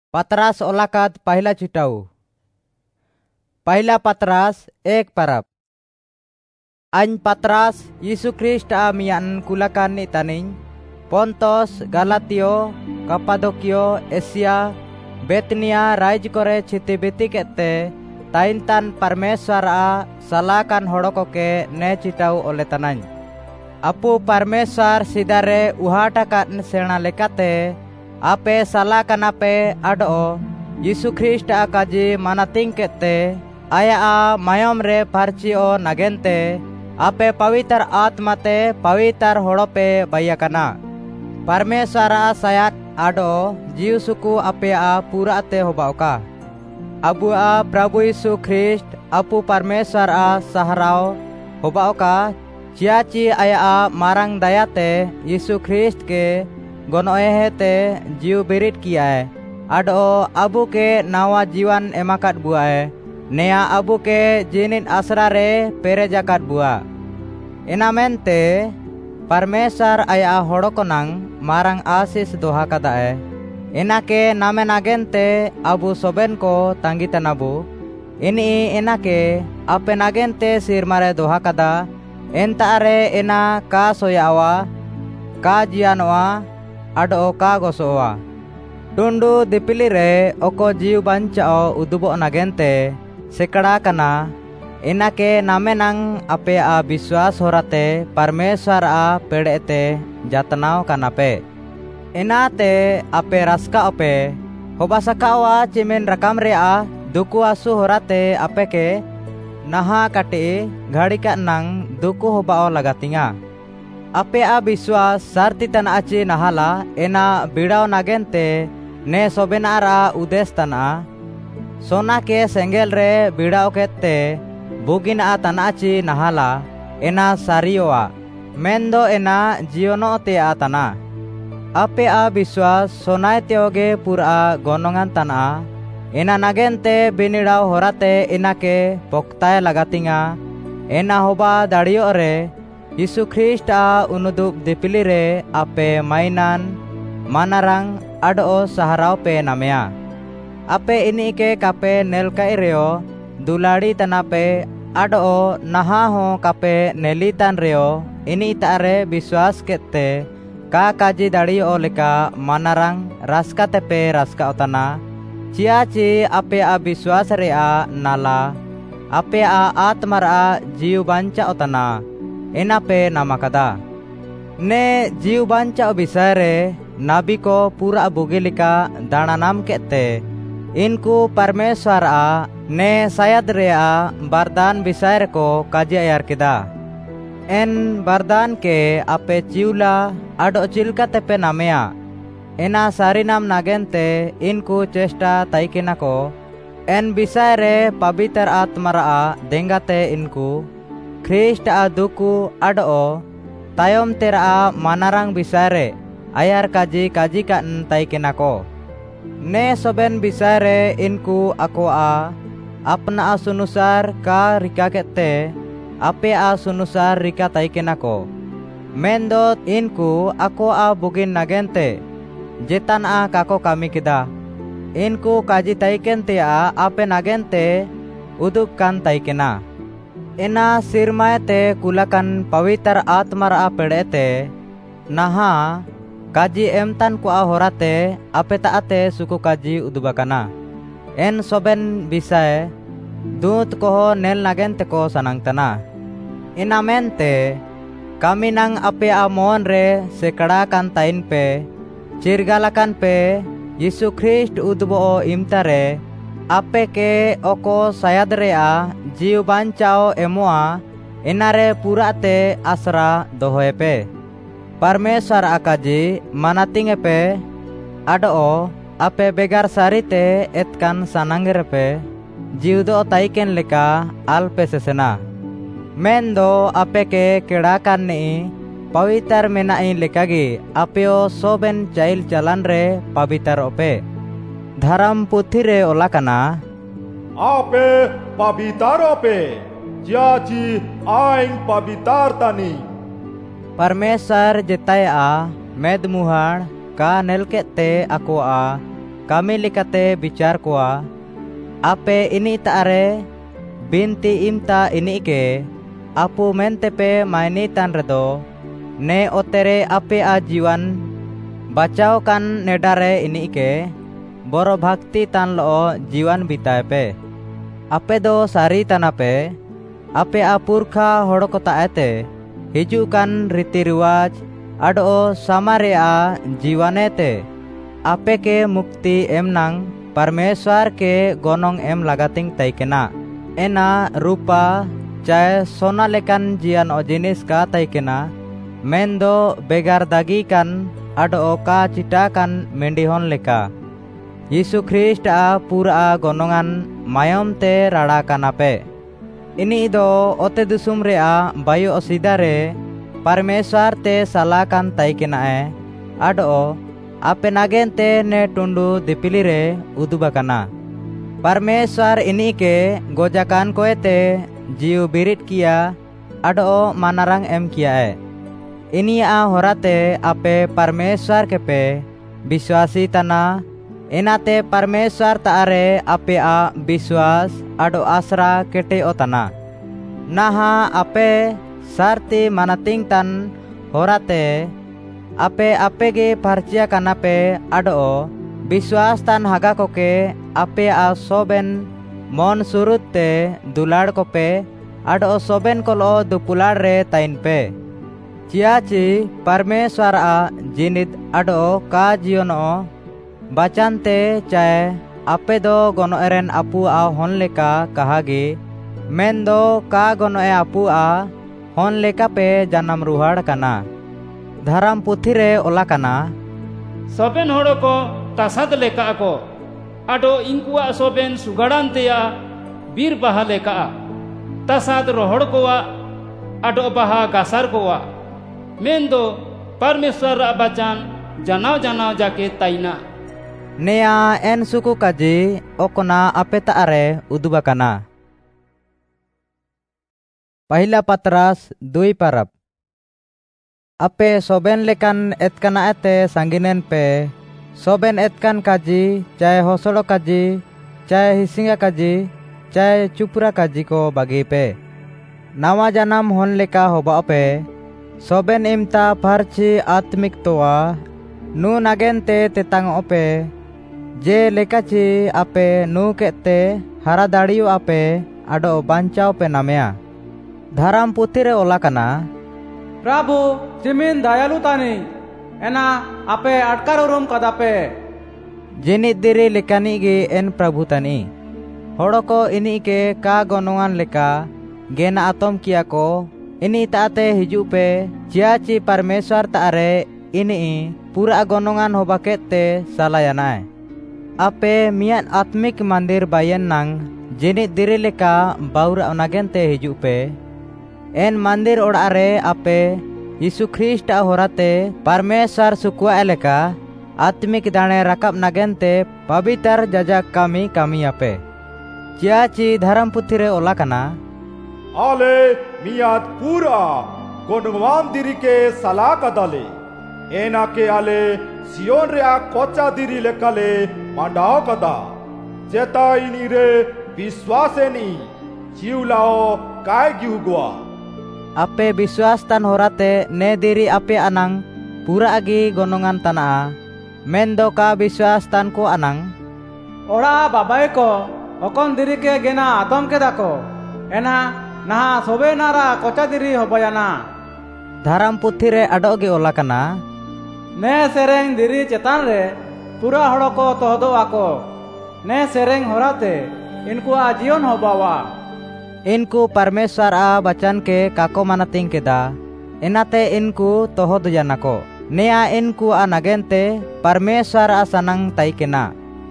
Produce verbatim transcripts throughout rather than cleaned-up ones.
पतरास ओलाकात पहला चिटाऊ पहला पतरास एक परब अन पतरास यीशु ख्रीस्ट आ मियान कुलाkan ni taning Pontos Galatio Kapadokia Asia Betnia राज करे छितिबिति केते ताइनतान परमेश्वर आ सलाहकान होड़को के ने चिटाऊ ओले तनाኝ अपु परमेश्वर सिदारे उहाटाकान सेना लेकाते आपे सलाहकाना पे अडो यीशु ख्रीस्ट आ काजी मानातिंग केते आया आ मायम रे फारचिओ नगेनते आपे पवित्र आत्माते पवित्र होड़ो पे बयाकना परमेश्वर आ सयात आडो जीव सुकु आपे आ पूराते होबाओका अबु आ प्रभु यीशु ख्रीस्ट अपु परमेश्वर आ सहराओ होबाओका चियाची आया आ मारंग दयाते यीशु ख्रीस्ट के गोनोए ते जीव बिरिट किया है आडो अबु के नावा जीवन एमाकात बुआ है नया अबु के जिनिन आसरा रे पेरेजाकात बुआ इना मेनते परमेश्वर आया होड़को नांग मारंग आशीष दोहा कदा है इना के नामे नागेनते अबु सोबेन को तंगी तनाबु इनी इना के आपे नागेनते सिरमारे दोहा कदा एंतारे इना का सोयावा का जियानवा अडो का गोसोवा टुंडू दिपिली रे ओको जीव बंचाओ उदुबो नगेनते सिकड़ा कना इना के नामे नंग आपे आ विश्वास होराते परमेश्वर आ पेड़ेते जतनाव कना पे इनाते आपे रस्का अपे होबा सकावा चिमेन रकम रे आ दुकु आसु होराते आपे के नहा काटे घड़ी का नंग दुकु होबाओ लगातिंगा आपे आ विश्वास सारती तना आची नहाला एना बिड़ाव नागेनते ने सोबेनारा उदेश तना सोना के सेंगेल रे बिड़ाव केते बुगिन आ तनाची नहाला एना सारियोआ मेंदो एना जियोनो ते आ तना आपे आ विश्वास सोनाय तेओगे पुरा गोनोंगान तना एना नागेनते बिनिड़ाव होराते इना के पोक्ताय लगातिंगा एना होबा दाड़ियो रे यीशु ख्रीस्ट आ उनुदुब दिपिली रे आपे माइनान मानारंग अडो सहराव पे नामेया आपे इनी के कापे नेलकाई रेओ दुलाड़ी तना पे अडो नहा हो कापे नेलीतान रेओ इनी तारे विश्वास केते का काजी दाड़ियो लेका मानारंग रास्का ते पे रास्का उतना चियाची आपे आ विश्वास रे आ नाला आपे आ आत्मर आ जीव बांचा उतना इना पे नामाकदा ने जीव बांचा विषय रे नाबी को पूरा बुगिलिका दाना नाम केते इनको परमेश्वर आ ने शायद रे आ वरदान विषय को काजे यार किदा एन वरदान के आपे चिवला अडो चिलका तेपे नामेया एना सारी नाम नागेनते इनको चेष्टा ताइकिना को एन विषय रे पवित्र आत्मा रा देंगाते इनको ख्रीस्ट आ दुकु अडो तायम तेरा मानारंग विषय रे आयार काजी काजी का ताइकिना को ने सोबेन विषय रे इनको अको आ अपना सुनुसार का रिका केते आपे आ सुनुसार रिका ताइकिना को मेंदो इनको अको आ बुगिन नागेनते जेतान आ काको कामी किदा इनको काजी ताइकेनते आ आपे नागेनते उदुक कान ताइकिना इना सिरमायते कुलाkan पवित्र आत्मा रा पेड़ेते नहा काजी एमतान को आ होराते आपे ताते सुकु काजी उदुबाकना एन सोबेन विषय दूत को नेल नागेनते को सनांगतना इना मेनते कामिनांग आपे आ मोन रे सेकड़ा कान ताइन पे चिरगालाकान पे यीशु ख्रीस्ट उदबो इमतारे आपे के ओको शायद रे आ जीव बांचाओ एमोआ इनारे पूराते आसरा दोहोए पे परमेश्वर आकाजी मानातिंगे पे अडो आपे बेगार सारीते एतकान सानांगे पे जीव दो ताइकेन लेका आल पे सेसेना मेंदो आपे के केड़ा कान्नी पवित्र मेनाई लेकागी आपेओ सोबेन चाइल चलान रे पवित्र ओपे धर्म पुथी रे ओलाकना आपे पवित्र पे जियाची आइन पवित्र तनी परमेश्वर जेताय आ मेद मुहाण का नेल केते अको आ kami likate bicar koa ape ini taare binti imta ini ke apu mentepe maini tan redo ne otere ape a jiwan bacau kan nedare ini ke boro bhakti tan lo jiwan bitai pe ape do sari tanape ape a purkha hodoko taete hijukan riti riwaj ado samare a jiwanete ape ke mukti emnang परमेश्वर के गोनोंग M लगातिंग तैकेना एना रूपा चाहे सोना लेकन जियान ओ जिनिस का तैकेना मेंदो बेगार दागी कन अडो का चिटा कन मेंडिहोन लेका यीशु ख्रिस्ट आ पूरा गोनोंगान मायम ते राड़ा काना पे इनी दो ओते दुसुम रे आ बायो ओसिदा रे परमेश्वर ते सला कन तैकेना ए अडो ape nagente ne tundu dipili re udubakana परमेश्वर ini ke gojakan koete jiu birit kia ado manarang em kia e ini a horate ape परमेश्वर के पे विश्वासी तना enate परमेश्वर तारे ape a विश्वास ado asra kete otana naha ape sarti manating tan horate ape ape ge parcia kanape ado विश्वास tan haga koke ape a soben mon surutte dulad kope ado soben kolo dupulad re tain pe ciaci परमेश्वर a jinit ado ka jiono bacante chae ape do gono eren apu a hon leka kahagi mendo ka gono e apu a hon leka pe janam ruhad kana धरम पुथी रे ओला कना सोबेन होड़ो को तासाद लेका को आडो इनकुआ सोबेन सुगड़ान तेया बीर बहा लेका तासाद रोहड़ कोवा आडो बहा गासार कोवा मेंदो परमेश्वर बचान जनाव जनाव जाके ताइना नेया एन सुकु काजी ओकना अपे तारे उदुबा कना पहला पतरस दुई परब ape soben lekan etkana ete sanginen pe soben etkan kaji chahe hosolo kaji chahe hisinga kaji chahe chupura kaji ko bagi pe nawa janam hon leka hoba pe soben imta parchi atmik toa nu nagente tetang ope je lekachi ape nu kete hara dadiu ape ado bancao pe namea dharam puthire ola kana प्रभु जिमिन दयालु तानी एना आपे अटकार उरुम कदापे जिनि दिरी लेकानी गे N प्रभु तानी होड़ो को इनी के का गोनोंगान लेका गेना आतम किया को इनी ताते हिजू पे चियाची परमेश्वर तारे इनी पूरा गोनोंगान होबा केते सालायानाय आपे मियान आत्मिक मंदिर बायन नंग जिनि दिरी लेका बाउरा ओनागेनते हिजू पे एन मंदिर ओड़ारे आपे यीशु ख्रिस्ट होराते परमेश्वर सुकुआ एलेका आत्मिक दाणे रकब नगेनते पवित्र जजक कामी कामी आपे चियाची धर्म पुथी रे ओला कना आले मियाद पूरा गोनवान दिरी के सला कदले एना के आले सियोन रे कोचा दिरी लेकले मांडाओ कदा जेता इनी रे विश्वासेनी चिउलाओ काय गिहुगवा ape विश्वास tan horate ne diri ape anang pura agi gonongan tana mendo ka विश्वास tan ko anang ओड़ा बाबाई को ओकन दिरी के गेना आतम के दाको एना नहा सोबे नारा कोचा दिरी होबयाना धरम पुथी रे अडो गे ओला kana ने सेरेंग दिरी चेतान रे पूरा हड़ो को तोहदो आको ने सेरेंग होराते इनको आजीवन होबावा इनको परमेश्वर आ बचन के काको मानतिंग केदा इनाते इनको तोहद जानको नेया इनको आ नगेनते परमेश्वर आ सनंग तैकेना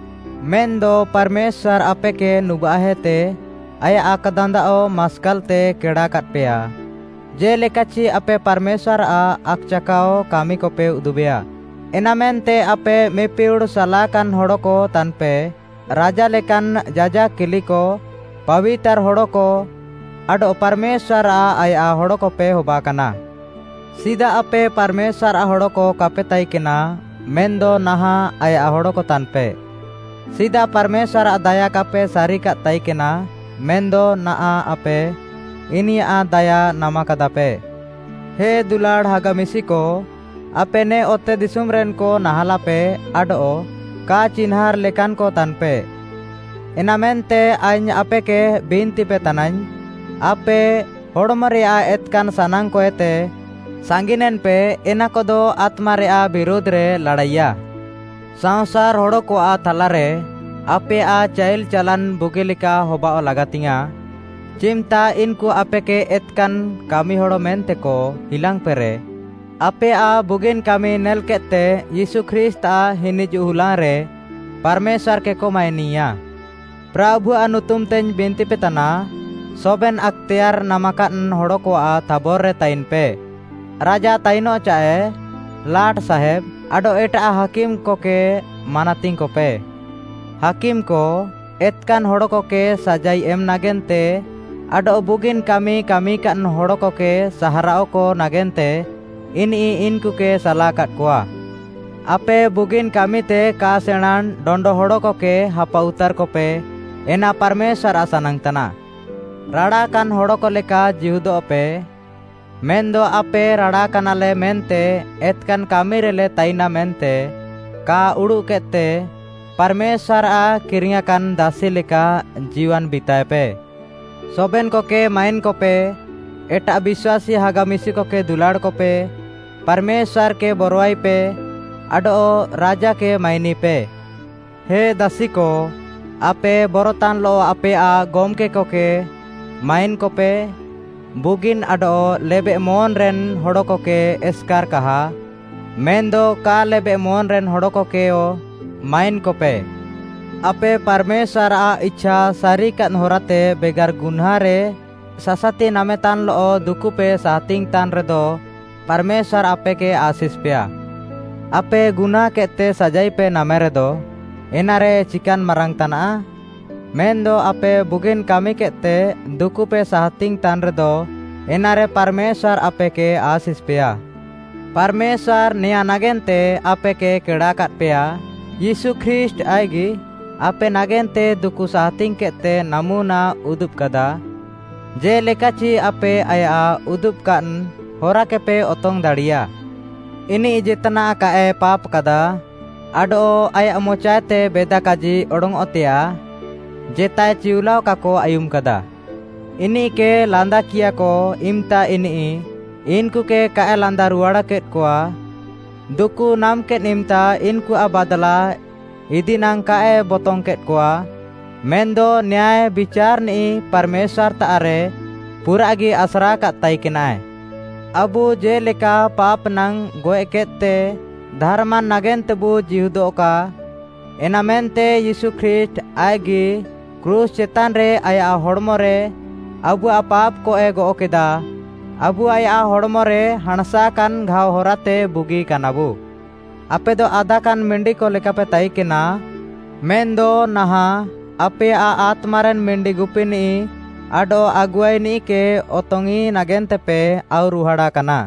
मेंदो परमेश्वर आपे के नुबाहेते आया आकदंदा ओ मस्कल ते केड़ा कटपेया जे लेकाची आपे परमेश्वर आ अकचकाओ कामी को पे उदुबेया एनामेंते आपे मेपिउड सलाकन होड़ो को तनपे राजा लेकन जाजा किली को पवित्र होड़ो को अडो परमेश्वर आ आया होड़ो को पे होबा कना सीधा अपे परमेश्वर आ होड़ो को कापे ताई केना मेंदो नहा आया होड़ो को तन पे Sida Parmeswar daya kape sari kat taikena mendo naa ape ini a daya nama kadape. He dulad hagamisi ko ape ne ote disum ren ko nahalape ado ka cinhar lekan ko tanpe. Enamente ainy ape ke binti pe tanany ape hodmaria etkan sanang ko ete sanginen pe ena kodo atma rea birud re ladaiya. Sangsar hodo ko a thalare ape a chail chalan bugilika hobao lagatinga. Cimta inku ape ke etkan kami hodo mente ko hilang pere. Ape a bugin kami nel kete Yesu Krista hinij uhulang re Parmeswar ke ko mainiya. Prabhu anutum ten binti petana soben aktiar namakan hodo ko a tabor re tain pe. Raja taino chae लाट साहेब आडो एटा हकीम को के मानातिंग को पे हकीम को एतकान होड़ो को के सजाई M नागेनते आडो बुगिन कामी कामी कान होड़ो को के सहाराओ को नागेनते इन इ इनको के सलाह काट कोआ आपे बुगिन कामी ते का सेणान डोंडो होड़ो को के हपा उतार को पे एना परमेश्वर आसानंग तना राड़ा कान होड़ो को लेका जिहुदो पे मेंदो आपे राड़ा कनाले मेंते एतकान कामी रेले ताइना मेंते का उड़ू केते परमेश्वर आ किरिया कान दासी लेका जीवन बिताए पे सोबेन को के माइन को पे एटा विश्वासी हागामिसी को के दुलाड़ को पे परमेश्वर के बरवाई पे आडो राजा के माइनी पे हे दासी को आपे बरोतान लो आपे आ गोमके को के माइन को पे बुगिन आडो लेबे मोन रेन होड़ो को के एस्कार कहा मेंदो का लेबे मोन रेन होड़ो को के ओ माइन को पे आपे परमेश्वर आ इच्छा सारी कन होराते बेगार गुन्हा रे ससाती नामे तान लो दुकु पे सातिंग तान रे दो परमेश्वर आपे के आशीष पेया आपे गुन्हा केते सजाई पे नामे रे दो एनारे चिकन मरंग तना मेंदो आपे बुगिन कामी केते दुकु पे सातिंग तान रे दो एनारे परमेश्वर आपे के आशीष पेया परमेश्वर निया नागेनते आपे के केड़ा काट पेया यीशु ख्रिस्ट आएगी आपे नागेनते दुकु सातिंग केते नमूना उदुप कदा जे लेकाची आपे आया उदुप कान होरा के पे ओतोंग दाड़िया इनी जितना का ए पाप कदा आडो आया मोचाते बेदा काजी ओडोंग ओतिया जेताय चिउलाव काको आयुम कदा इनी के लांदा किया को इमता इनी इनको के काए लांदा रुवाड़ा केट कोआ दुकु नाम के निमता इनको आबादला इदी नांग काए बोतोंग केट कोआ मेंदो न्याय विचार नी परमेश्वर तारे पूरा गी असरा का ताई किनाए अबु जे लेका पाप नंग गोए केते धर्मान नागेन तबु जिहुदो का एना मेनते यीशु ख्रिस्ट आएगी क्रूस चेतान रे आया होड़मो रे अबु आ पाप को ए गो केदा अबु आया होड़मो रे हणसा कान घाव होराते बुगी कानाबु आपे दो आधा कान मेंडी को लेका पे ताई किना मेंदो नहा आपे आ आत्मारन मेंडी गुपिनी आडो अगुआईनी के ओतोंगी नागेन तेपे आउ रुहाड़ा कना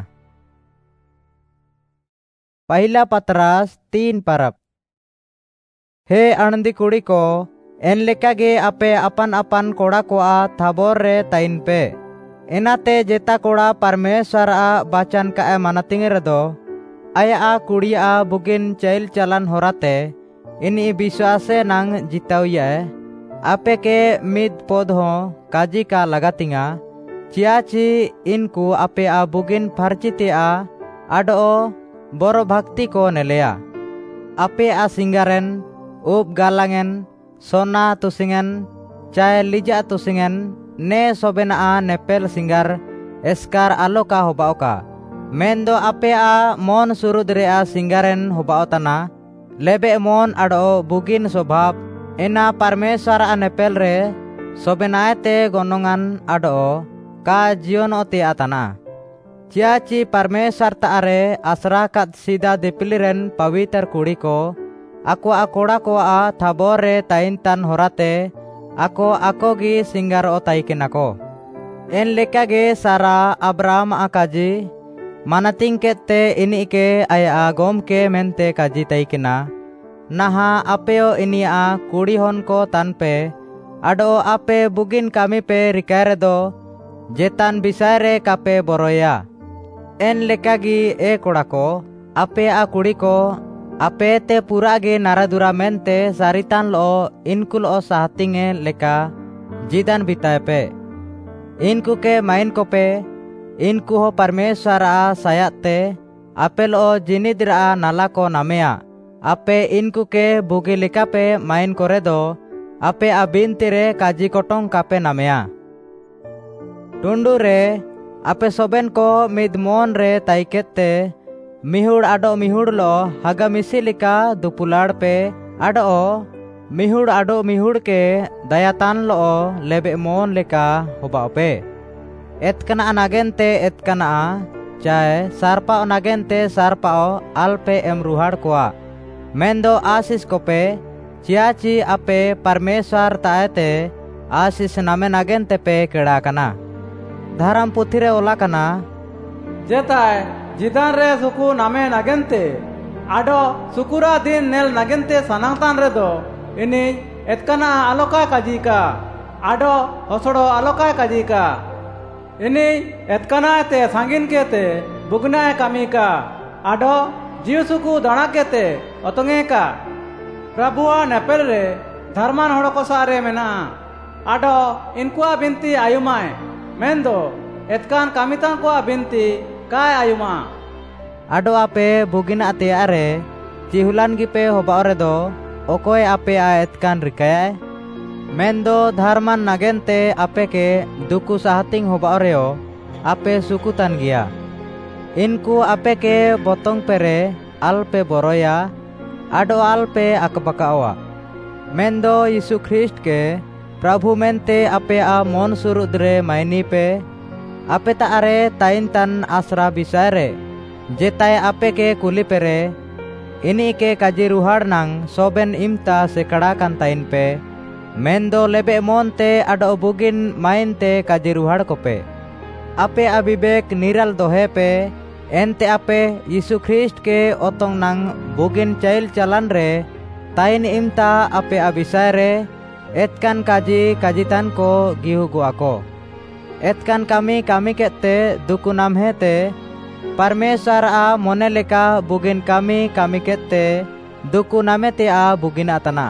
पहला पतरास तीन परब हे अणदी कुड़ी को एन लेका गे आपे अपन अपन कोड़ा को आ थाबोर रे ताइन पे एनाते जेता कोड़ा परमेश्वर आ बाचन का ए मानतिंग रे दो आया आ कुड़ी आ बुगिन चैल चलन होराते इनी विश्वासे नांग जिताविया आपे के मिद पौध हो काजी का लगातिंगा चियाची इनको आपे आ बुगिन फर्चिते आ आडो बोरो भक्ति को नेलेया आपे आ सिंगारेन उप गालांगेन सोना तुसिंगन चाय लिजा तुसिंगन ने सोबेना आ नेपेल सिंगार एस्कार आलो का होबाओ का मेंदो आपे आ मोन सुरुद रे आ सिंगारेन होबाओ तना लेबे मोन आडो बुगिन स्वभाव एना परमेश्वर आ नेपेल रे सोबेनाते गोनोंगान आडो का जीवन ओते आतना चियाची परमेश्वर तारे आसरा काद सीधा दिपिलिरेन पवित्र कुड़ी को आको आकोड़ा को आ थाबोर रे ताइन तान होराते आको आको गी सिंगार ओ ताई किना को एन लेका गे सारा अब्राहम आकाजी मानतिंग केते इनी के आया गोम के मेनते काजी ताई किना naha apeo inia kudi hon ko tanpe ado ape bugin kami pe rikare do jetan bisare kape boroya en lekagi e koda ko ape a kudi ko ape te pura ge naradura mente saritan lo inkul o sahatinge leka jidan bitae pe inku ke main ko pe inku ho परमेश्वर आ sayate apel o jinidra nala ko namea ape inku ke bugi leka pe main kore do ape abintire kaji kotong kape namea tundu re ape soben ko midmon re taikette mihud ado mihud lo haga misilika dupulad pe ado mihud ado mihud ke dayatan lo lebe mon leka hoba pe etkana anagente etkana चाहे सारपा नागेंते सारपाओ आलपे M रुहाड़ कोआ मेंदो आशीष कोपे चियाची अपे परमेश्वर ताएते आशीष नामे नागेंते पे केड़ा कना धर्म पुथिरे ओला कना जेताय जिदान रे सुकु नामे नागेंते आडो सुकुरा दिन नेल नागेंते सनांगतान रे दो इनी एतकना आलोका काजीका आडो हसड़ो आलोका काजीका इनी एतकना ते सांगिन केते बुगना कमी का आडो जीवसुकु दाणा केते अतंगे का प्रभुआ नेपेल रे धर्मान हड़ को सारे मेना आडो इनकुआ बिनती आयुमाय मेंदो एतकान कामितान को बिनती काय आयुमा आडो आपे बुगिना ते आरे चिहुलान गिपे होबारे दो ओकोय आपे आ एतकान रिकाय मेंदो धर्मान नागेंते आपे के दुकु साहतिंग होबारेओ आपे सुकुतान गिया इनको आपे के बोतोंग पेरे आलपे बरोया आडो आलपे अकबकावा मेंदो यीशु ख्रिस्ट के प्रभु मेंते आपे आ मन सुरुद्रे मायनी पे आपे तारे ताइन तन आसरा बिसारे जेताय आपे के कुली पेरे इनी के काजी रुहाड़ नंग सोबेन इमता से कड़ा कान ताइन पे मेंदो लेबे मोनते आडो बुगिन माइनते काजी रुहाड़ कोपे आपे अबिबेक निराल दोहे पे एनते आपे यीशु ख्रिस्ट के ओतोंग नंग बुगिन चाइल चलन रे ताइन इमता आपे अबिसाय रे एतकान काजी काजितान को गिहु गुआ को एतकान कामी कामी केते दुकु नाम हेते परमेश्वर आ मोने लेका बुगिन कामी कामी केते दुकु नामे ते आ बुगिन आतना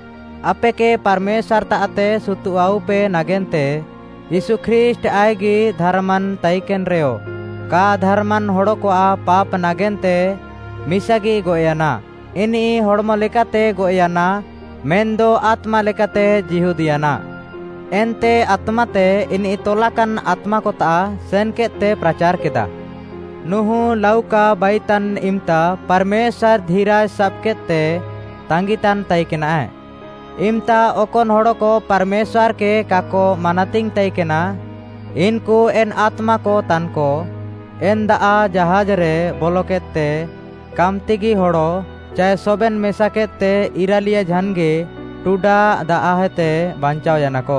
आपे के परमेश्वर ताते सुतुआउ पे नागेंते यीशु ख्रिस्ट आएगी धर्मन ताइकेन रेओ का धर्मन होड़ो को आ पाप नागेंते मिसागी गोयाना इनी होड़मो लेकाते गोयाना मेंदो आत्मा लेकाते जिहुदियाना एनते आत्माते इनी तोलाकन आत्मा को ता सेन केते प्रचार केदा नुहु लौका बाइतन इमता परमेश्वर धीरा सब केते तांगितान ताइकेना है इमता ओकोन होड़ो को परमेश्वर के काको मानातिंग ताइकेना इनको एन आत्मा को तन को एन दा जहाज रे बोलो केते कामतिगी होड़ो चाहे सोबेन मेसा केते इरालिया झनगे टूडा दा हेते बांचाव जाना को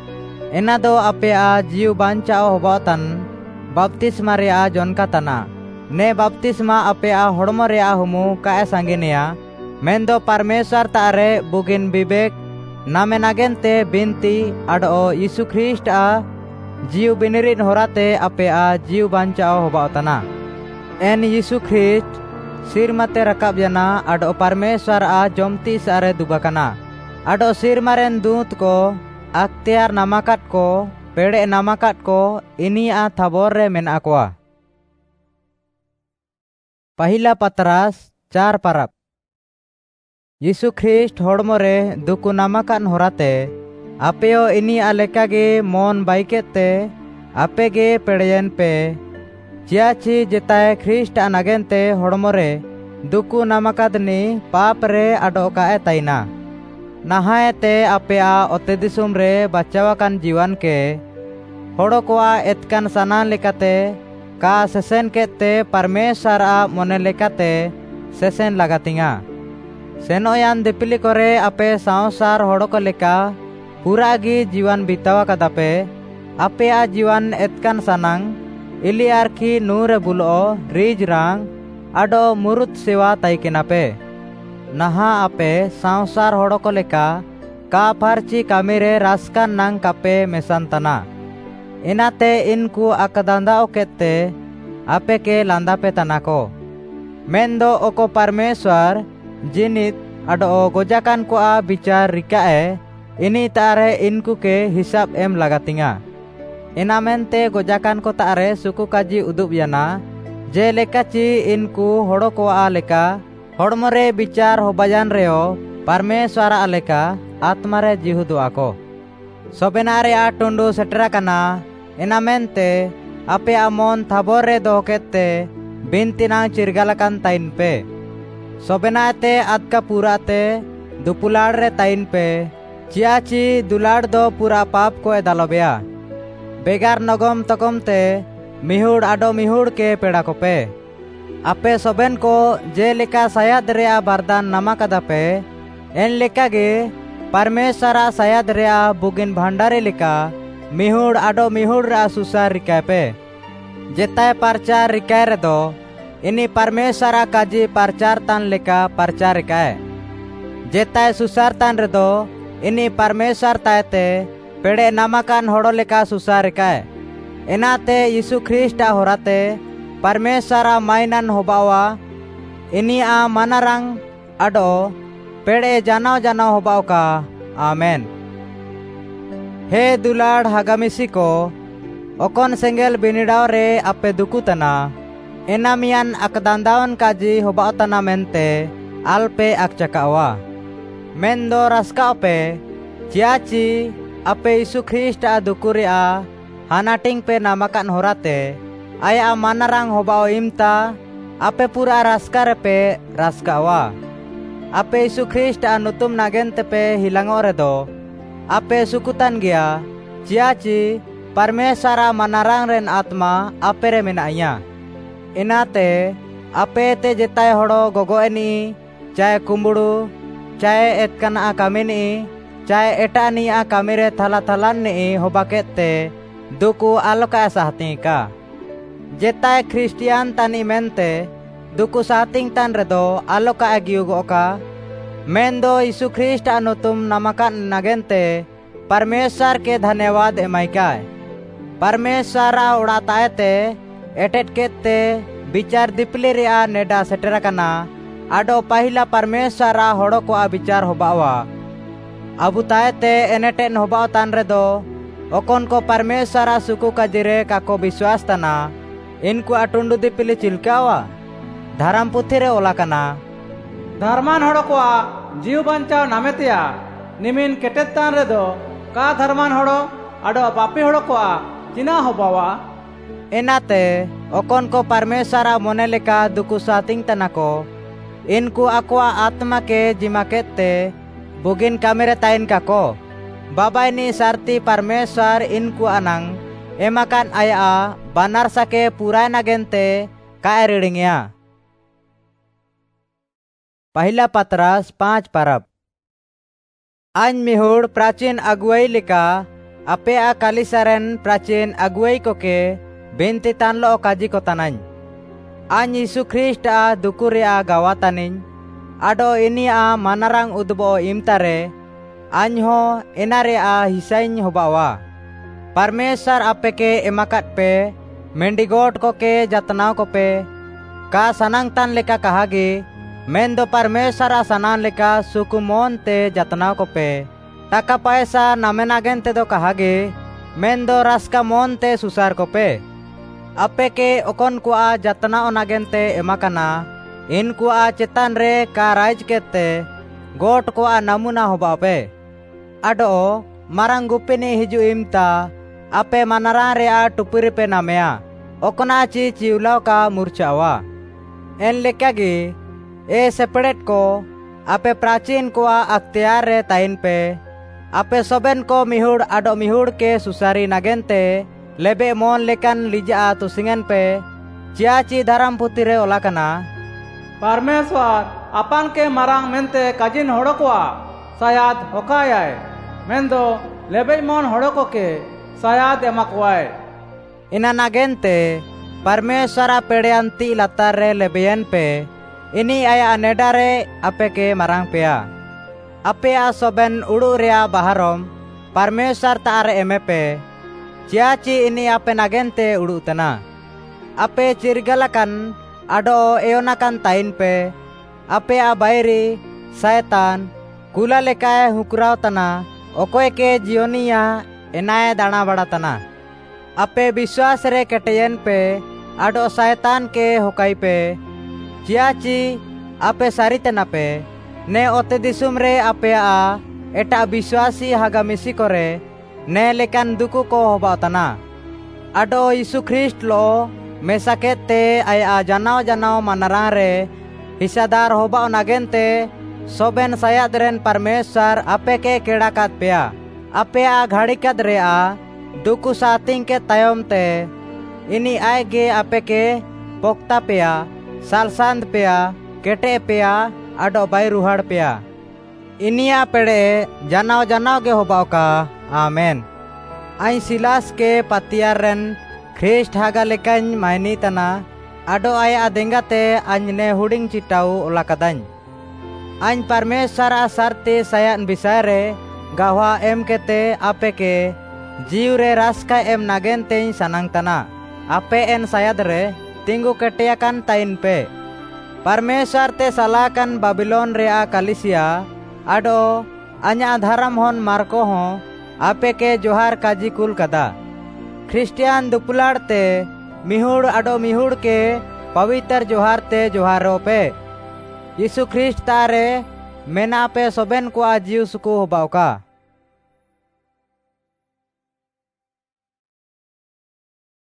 एना दो आपे आ जीव बांचाव होबातन बपतिस्मा रे आ जनका तना ने बपतिस्मा आपे आ होड़मो रे आ हुमु का सांगेनिया मेंदो परमेश्वर तारे बुगिन विवेक नामे नागेंते बिनती आडो यीशु ख्रिस्ट आ जीव बिनिरिन होराते आपे आ जीव बांचाव होबातना एन यीशु ख्रिस्ट सिर मते रकाब जना आडो परमेश्वर आ जमती सारे दुबाकना आडो सिर मारेन दूत को अख्तियार नामाकाट को पेड़े नामाकाट को इनी आ थाबोर रे मेना कोआ पहिला पतरास चार परब यीशु ख्रिस्ट होड़मो रे दुकु नामाकान होराते आपेओ इनी आलेकागे मन बाइकेते आपेगे पेड़यन पे चियाची जेताय ख्रिस्ट अनागेंते होड़मो रे दुकु नामाकादनी पाप रे अडोकाए ताइना नहायते आपे आ ओते दिसुम रे बचावाकान जीवन के होड़ो कोआ एतकान सनान लेकाते का सेसेन केते परमेश्वर आ मोने लेकाते सेसेन लगातिंगा सेनोयान दिपिली कोरे आपे संसार होड़ो को लेका पूरागी जीवन बितावा कदापे आपे आ जीवन एतकान सनांग इली आरखी नूरे बुलो रिज रांग आडो मुरुत सेवा ताइकेनापे naha ape sangsar hodoko leka ka parci kamire raskan nang kape mesantana. Inate inku akadanda okete ape ke landape tanako. Mendo oko Parmeswar jinit ado gojakan ko a bicar rikae ini tare inku ke hisap em lagatinga. Inamente gojakan ko tare suku kaji udub yana je lekaci inku hodo ko a leka hodmore bicar hobajan reo Parmeswara aleka atmare jihudu ako. Sobenare a tundu setera kana inamente ape amon thabore dohkete bintinang cirgalakan tain pe. Sobenate adka purate dupuladre tain pe ciaci dulad do pura pap ko edalobea. Begar nogom tokomte mihud ado mihud ke peda kope. Ape soben ko je leka sayad rea bardan namakada pe en leka ge Parmeswara sayad rea bugin bhandare leka mihud ado mihud ra susar rikae pe. Jetai parcar rikae redo ini Parmeswara kaji parcar tan leka parcar rikae. Jetai susar tan redo ini Parmeswar taete pede namakan hodo leka susar rikae. Enate Yesu Krista horate Parmeswara mainan hobawa ini a manarang ado pede janau janau hobau ka. Amen. He dulad hagamisi ko okon sengel binidaw re ape dukutana enamian akdandawan kaji hobautana mente alpe akcakawa. Mendo raska ape ciaci ape Yesu Krista dukuria hanating pe namakan horate aya manarang hobao imta ape pura raska repe raskawa. Ape Yesu Krista nutum nagente pe hilango redo ape sukutan gia ciaci Parmeswara manarang ren atma apere menanya. Inate ape te jetai hodo gogo eni cae kumbudu cae etkana a kamini cae etani a kamire thala thalan ni hobakete duku aloka sahtingka. Jetai Kristian tani mente duku sahting tan redo aloka agiugo ka mendo Yesu Krista anutum namakan nagente Parmeswar ke धन्यवाद एमाइकाय. Parmeswara उड़ातायते एटेट केते बिचार दिपले रे NEDA सेटरा कना आडो पहिला Parmeswara होड़ो को आ बिचार होबावा. अबु तायते एनेटेन होबाव तान रेदो ओकोन को Parmeswara सुकु काजिरे काको विश्वास तना इनको अटुंडु दिपले चिलकावा. धर्म पुथी रे ओला कना धर्मान होड़ो को आ जीव बंचाव नामेतिया निमिन केटेतान रेदो का धर्मान होड़ो आडो पापी होड़ो को आ चिना होबावा. एनाते ओकोन को Parmeswara मोने लेका दुकु सातिंग तनाको इनको अक्वा आत्मा के जिमाकेते बुगिन कामेरे ताइन kako बाबा ini sarti Parmeswar inku anang emakan aya banar sake purai nagente kae readingnya. पहला पतरस पांच परब आन मिहुड़ प्राचीन अगुवाई लिका अपे आ कालिसरन प्राचीन अगुवाई को के बिनती तानलो काजी को तनाñ आन यीशु ख्रीस्ट आ दुकुरे आ गावातानिñ आडो इनी आ मानारांग उदबो इमतारे आन हो इनारे आ हिसाइñ होबावा. परमेश्वर आपे के एमाकत पे मेंडिगोट को के जतनाव को पे का सनांग तान लेका कहागे मेंदो Parmeswar सनान लेका सुकुमोन ते जतनाव को पे टाका पैसा नामेनागेन ते दो कहागे मेंदो रास्का मोन ते सुसार को पे अपे के ओकोन को आ जतनाव नागेन ते एमाकना इनको आ चेतान रे का राज केते गोट को आ नमूना होबा पे आडो मारंग गुपिनी हिजु इमता अपे मानारा रे आ टुपुरी पे नामेया ओकना ची चिवलाव का मुरचावा. एन लेकागे ए सेपरेट को आपे प्राचीन को अख्तियार रे ताइन पे आपे सोबेन को मिहुड़ आडो मिहुड़ के सुसारी नागेनते लेबे मोन लेकन लिजा तुसिंगन पे चियाची धरम पुती रे ओलाकना Parmeswar apan ke marang mente kajin hodoko sayad hokayai mendo lebe mon hodoko ke sayad emakwai. ina nagente Parmeswara pedeanti latar re lebeyen pe ini aya nedare apeke marang pea. Apea soben udu rea baharom Parmesar taare emepe. Ciaci ini ape nagente udu tena. Ape cirgalakan ado eonakan tain pe. Ape abairi setan kula lekae hukurau tana. Okoy ke jionia enae dana bada tana. Ape biswas re keteyen pe ado setan ke hokai pe. Ciaci ape saritena pe ne ote disum re ape a eta biswasi haga misi kore ne lekan duku ko hoba tana. Ado Yesus Krist lo mesakete aya janao janao manarang re hisadar hoba nagente soben sayat ren Parmesar ape ke kedakat pea. Ape a ghadikat re a duku sating ke tayom te ini aige ape ke pokta pea salsand pea kete pea ado bay ruhad pea. Inia pede janao janao ge hobao ka. Amen. Ai Silas ke patiaren Krist haga lekany maini tana ado ay adengate anjne huding citau olakadany. Ain Parmesar asarte sayan bisare gahwa em kete apeke jiure raska em nagente sanang tana. Ape en sayadre tinggu keteakan tain pe. Parmesar te salakan Babylon rea kalisia ado anya dharam hon marko ho ape ke johar kaji kul kada. Christian dupular te mihud ado mihud ke पवित्र जोहार ते जोहारो पे यीशु Christ तारे मेना पे सोबेन को आजिउ सुकु होबाओ का।